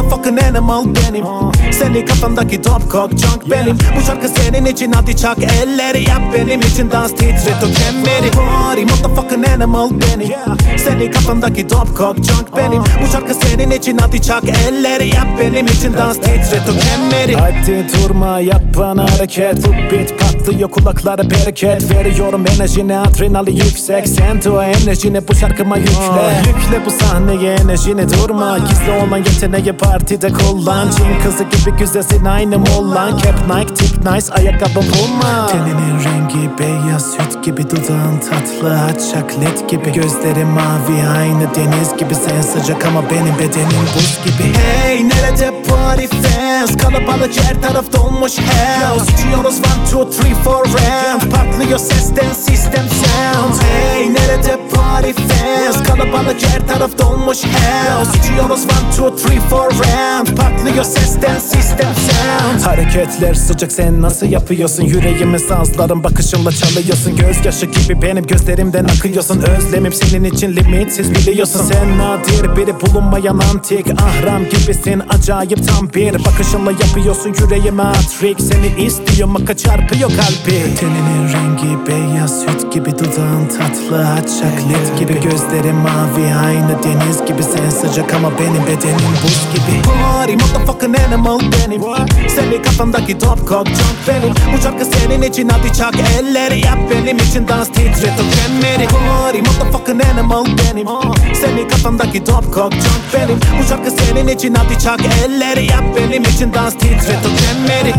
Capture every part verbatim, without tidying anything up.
motherfucking animal benim. Senin kafandaki top cock junk benim. Bu şarkı senin için, hadi çak elleri yap benim için, dans titret o kemeri. Party motherfucking animal benim. Senin kafandaki top cock junk benim. Bu şarkı senin için, hadi çak elleri yap benim için, dans titret o kemeri. Hadi durma, yap bana hareket. Bu beat patlıyor, kulaklara bereket. Veriyorum enerjine, adrenali yüksek. Sen de o enerjini bu şarkıma yükle. Yükle bu sahneye enerjini, durma. Gizli olan yeteneği partide kullan. Çin kızı gibi güzelsin, aynı mollan. Cap Nike, tip nice, ayakkabı Puma. Teninin rengi beyaz süt gibi, dudağın tatlı hot chocolate gibi. Gözlerim mavi aynı deniz gibi. Sen sıcak ama benim bedenim buz gibi. Hey nerede party fans? Kalabalık her taraf dolmuş house. İçiyoruz one two three four round. Patlıyor sesten system sound. Hey nerede party fans? Kalabalık her taraf dolmuş house. İçiyoruz one two three four round. Patlıyor sesten system sound. Hareketler sıcak, sen nasıl yapıyorsun? Yüreğimi sazların bakışınla çalıyorsun. Gözyaşı gibi benim gözlerimden akıyorsun. Özlemim senin için limitsiz, biliyorsun. Sen nadir biri, bulunmayan antik. Ahram gibisin, acayip tam bir bakışınla yapıyorsun yüreğime atrik. Seni istiyorum ama çarpıyor kalbi. Teninin rengi beyaz süt gibi, dudağın tatlı hot chocolate gibi. Gözlerim mavi aynı deniz gibi. Sen sıcak ama benim bedenim buz gibi. Party motherfucking animal benim. Senin kafandaki top cock junk benim. Bu şarkı senin için, hadi çak elleri yap benim için, dans titret o kemeri. Party motherfucking animal benim. Senin kafandaki top cock junk benim. Bu şarkı senin için, hadi çak elleri yap benim için, dans titret o kemeri.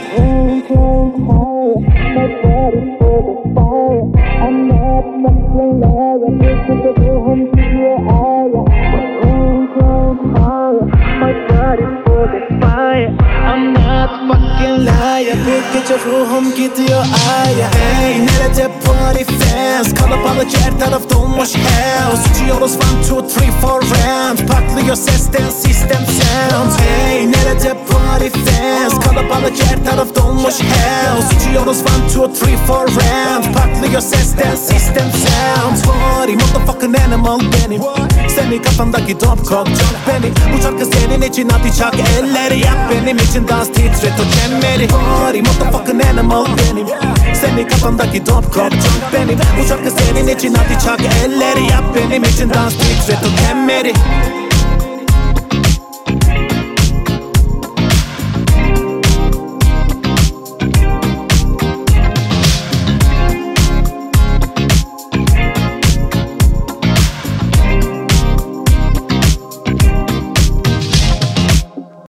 I'm not fucking liar. Bir gece ruhum gidiyor aya. Hey nerede party fans? Kalabalık her taraf dolmuş house. İçiyoruz one two three four round. Patlıyor sesten system sound. Hey nerede party fans? Kalabalık her taraf dolmuş house. İçiyoruz one two three four round. Patlıyor sesten system sound. Party motherfucking animal benim. Senin kafandaki top cock junk benim. Bu şarkı senin için, hadi çak elleri yap benim için, dans titret o kemeri. Party motherfucking animal benim. Senin kafandaki top cock junk benim. Bu şarkı senin için, hadi çak elleri yap benim için, dans titret o kemeri.